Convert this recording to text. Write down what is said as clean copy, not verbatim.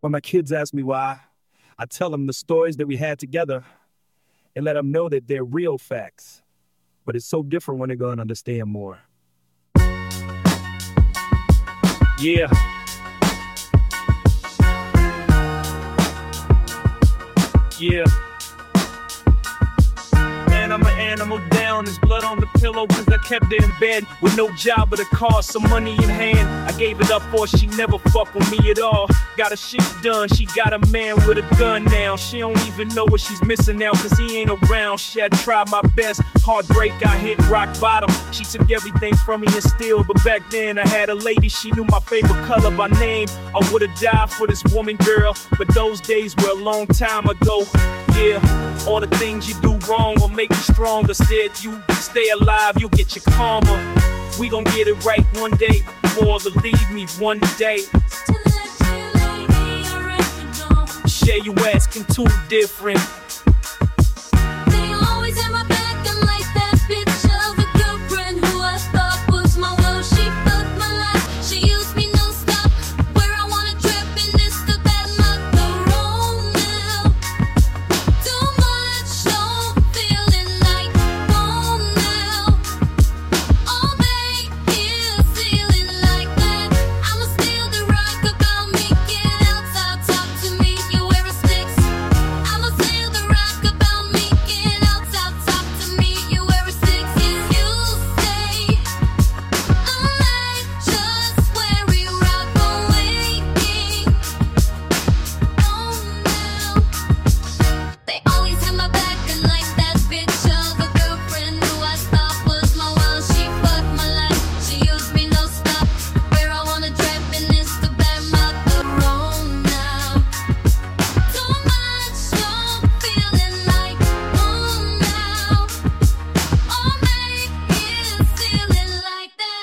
When my kids ask me why, I tell them the stories that we had together and let them know that they're real facts. But it's so different when they're going to understand more. Yeah. Yeah. And I'm an animal down, there's blood on the pillow cause I kept her in bed with no job but a car, some money in hand. I gave it up for she never fucked with me at all. Got her shit done, she got a man with a gun now. She don't even know what she's missing now cause he ain't around. Shit, I tried my best, heartbreak, I hit rock bottom. She took everything from me and still, but back then I had a lady, she knew my favorite color by name. I would've died for this woman, girl, but those days were a long time ago. Yeah, all the things you do wrong will make you stronger. Instead, you stay alive, you'll get your karma. We gon' get it right one day, or believe me, one day. Share you asking too different.